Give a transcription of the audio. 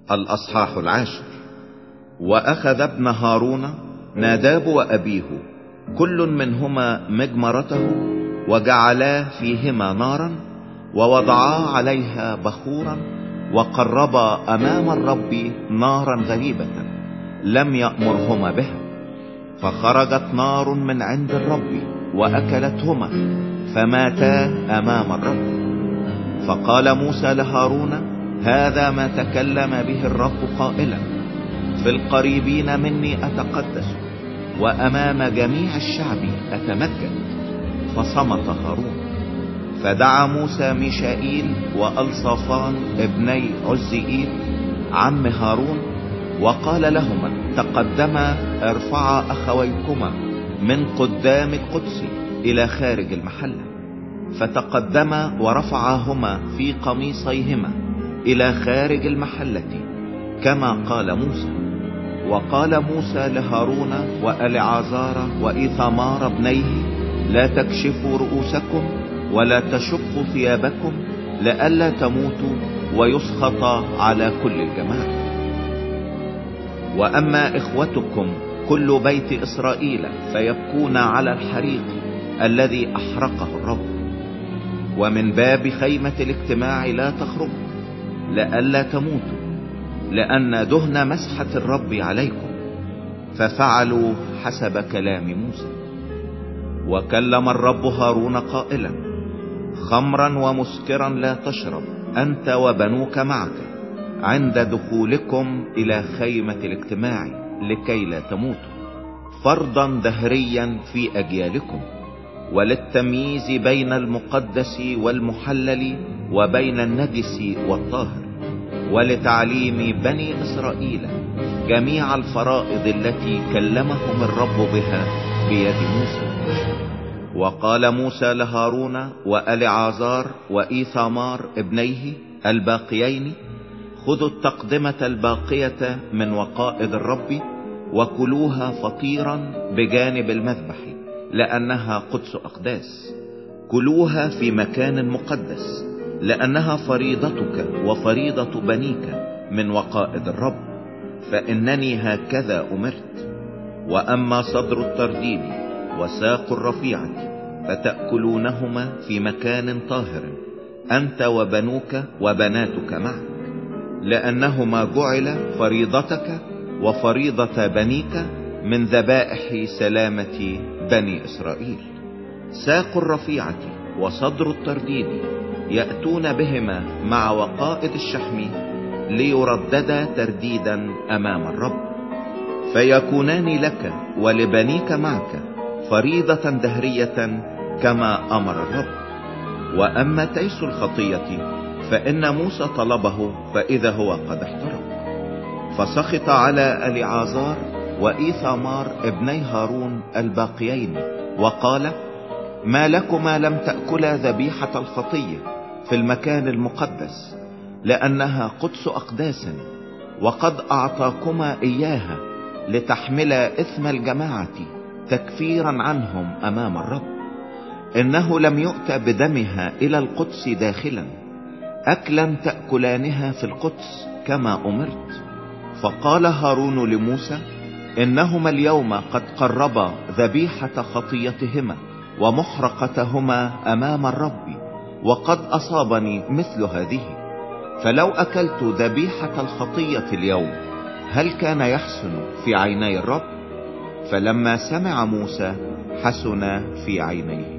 الأصحاح 10. وأخذ ابن هارون ناداب وأبيه كل منهما مجمرته، وجعلا فيهما نارا، ووضعا عليها بخورا، وقربا أمام الرب نارا غريبة لم يأمرهما بها. فخرجت نار من عند الرب وأكلتهما، فماتا أمام الرب. فقال موسى لهارون: هذا ما تكلم به الرب قائلا: في القريبين مني أتقدس، وأمام جميع الشعب أتمجد. فصمت هارون. فدعا موسى ميشائيل وألصافان ابني عزئيل عم هارون، وقال لهما: تقدما ارفعا أخويكما من قدام القدس إلى خارج المحلة. فتقدما ورفعاهما في قميصيهما إلى خارج المحلة كما قال موسى. وقال موسى لهارون وألعازار وإيثامار ابنيه: لا تكشفوا رؤوسكم ولا تشقوا ثيابكم، لئلا تموتوا ويسخط على كل الجماعة. وأما إخوتكم كل بيت إسرائيل فيبكون على الحريق الذي أحرقه الرب. ومن باب خيمة الاجتماع لا تخرجوا، لئلا تموتوا، لأن دهن مسحة الرب عليكم. ففعلوا حسب كلام موسى. وكلم الرب هارون قائلا: خمرا ومسكرا لا تشرب أنت وبنوك معك عند دخولكم إلى خيمة الاجتماع، لكي لا تموتوا، فرضا دهريا في أجيالكم، وللتمييز بين المقدس والمحلل وبين النجس والطاهر، ولتعليم بني إسرائيل جميع الفرائض التي كلمهم الرب بها بيد موسى. وقال موسى لهارون وألعازار وإيثامار ابنيه الباقيين: خذوا التقدمة الباقية من وقائد الرب وكلوها فطيرا بجانب المذبح، لأنها قدس أقداس. كلوها في مكان مقدس، لأنها فريضتك وفريضة بنيك من وقائد الرب، فإنني هكذا أمرت. وأما صدر الترديد وساق الرفيعة فتأكلونهما في مكان طاهر أنت وبنوك وبناتك معك، لأنهما جعل فريضتك وفريضة بنيك من ذبائح سلامة بني إسرائيل. ساق الرفيعة وصدر الترديد يأتون بهما مع وقائد الشحم ليرددا ترديدا أمام الرب، فيكونان لك ولبنيك معك فريضة دهرية كما أمر الرب. وأما تيس الخطية فإن موسى طلبه، فإذا هو قد احترق. فسخط على ألعازار وإيثامار ابني هارون الباقيين وقال: ما لكما لم تأكلا ذبيحة الخطية في المكان المقدس، لأنها قدس أقداس، وقد أعطاكما إياها لتحملا إثم الجماعة تكفيرا عنهم أمام الرب. إنه لم يؤت بدمها إلى القدس داخلا، أكلا تأكلانها في القدس كما أمرت. فقال هارون لموسى: إنهما اليوم قد قربا ذبيحة خطيتهما ومحرقتهما أمام الرب، وقد أصابني مثل هذه. فلو أكلت ذبيحة الخطية اليوم، هل كان يحسن في عيني الرب؟ فلما سمع موسى حسن في عينيه.